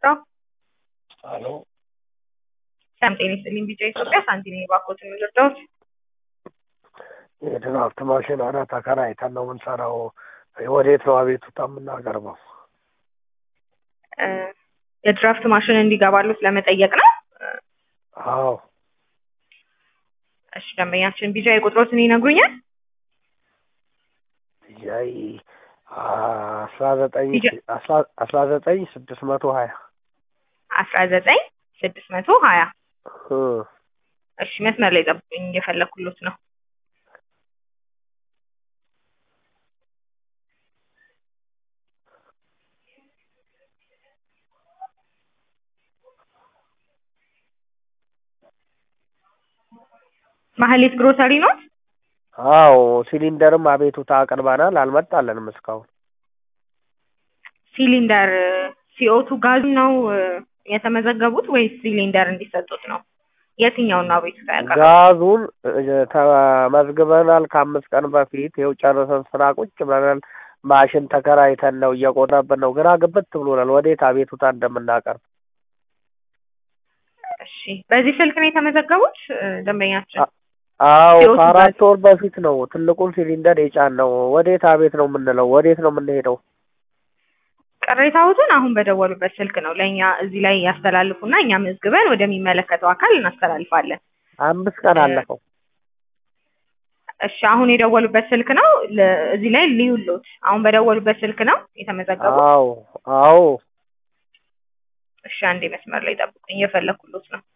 Aló, Something is in BJ Sophia, something about Cotimillos. የድራፍት ማሽን አራት ተከራይተን ነው የምንሰራው። ወዴት ነው አቤቱታ የምናቀርበው? የድራፍት ማሽን እንዲገባሉት ለመጠየቅ ነው። አዎ፣ እሺ ደንበኛችን ቢጃ የቁጥሮትን ይነግሩኛል? ያይ 19 620 19620 እሺ መስመር ላይ ጠብቁኝ እየፈለኩሎት ነው። ማህሌት ግሮሰሪ ነው? አዎ፣ ሲሊንደርም አቤቱታ አቅርበናል፣ አልመጣልንም እስካሁን። ሲሊንደር ሲኦቱ ጋዝ ነው የተመዘገቡት ወይስ ሲሊንደር እንዲሰጡት ነው? የትኛውን ነው አቤቱታ ያቀረቡት? ጋዙን ተመዝግበናል ከ5 ቀን በፊት። ይኸው ጨርሰን ስራ ቁጭ ብለናል። ማሽን ተከራይተን ነው እየቆረብን ነው። ግራ ግብት ብሎናል ወዴት አቤቱታ እንደምናቀርብ። እሺ በዚህ ስልክ ነው የተመዘገቡት ደንበኛችን? አዎ ከ4 ወር በፊት ነው ትልቁን ሲሊንደር የጫነው። ወዴት አቤት ነው የምንለው? ወዴት ነው የምንሄደው? ቅሬታዎትን አሁን በደወሉበት ስልክ ነው ለኛ እዚህ ላይ ያስተላልፉና እኛ መዝግበን ወደሚመለከተው አካል እናስተላልፋለን። 5 ቀን አለፈው። እሺ አሁን የደወሉበት ስልክ ነው እዚህ ላይ ልዩሎት። አሁን በደወሉበት ስልክ ነው የተመዘገቡት? አዎ። እሺ አንዴ መስመር ላይ ጠብቁኝ እየፈለኩሎት ነው።